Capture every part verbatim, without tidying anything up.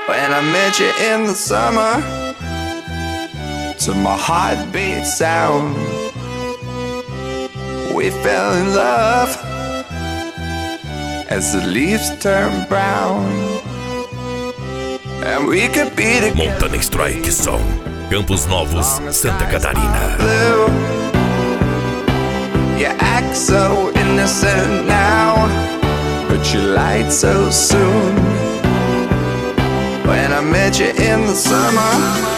When I met you in the summer, to my heartbeat sound, we fell in love as the leaves turn brown. And we could be together. Montana Strike Som, Campos Novos, Santa Catarina. Blue. You act so innocent now, but you lied so soon. When I met you in the summer,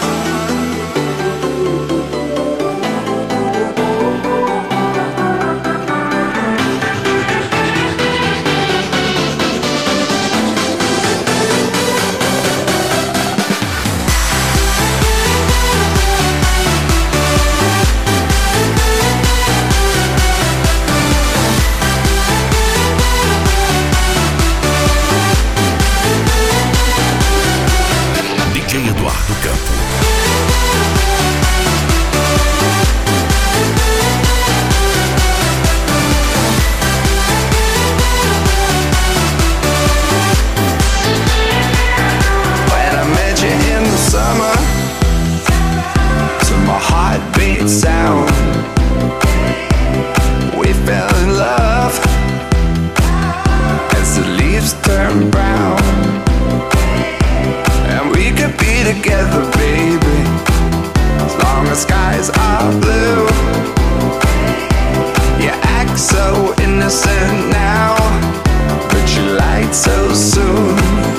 Eduardo Campo. When I met you in the summer, to my heartbeat sound, we fell in love as the leaves turn brown. And we could be together, baby, as long as skies are blue. You act so innocent now, but you lied so soon.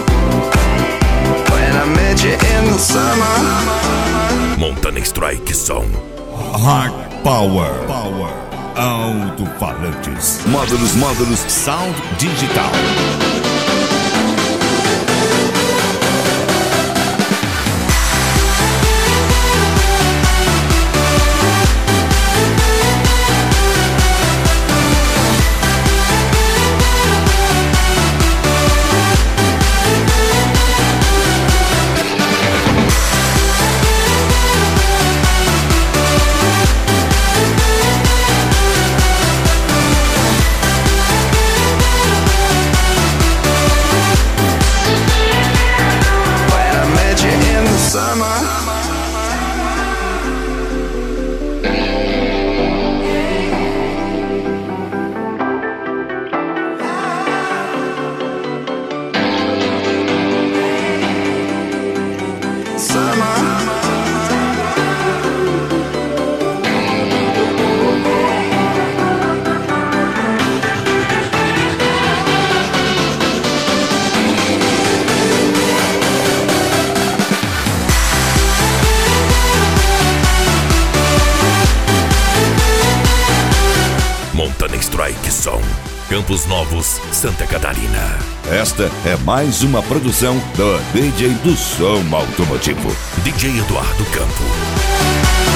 When I met you in the summer. Montana Strike Som. Hard Power. Power. Alto-falantes. Módulos, módulos, sound digital. Strike Som, Campos Novos, Santa Catarina. Esta é mais uma produção do D J do Som Automotivo, D J Eduardo Campo.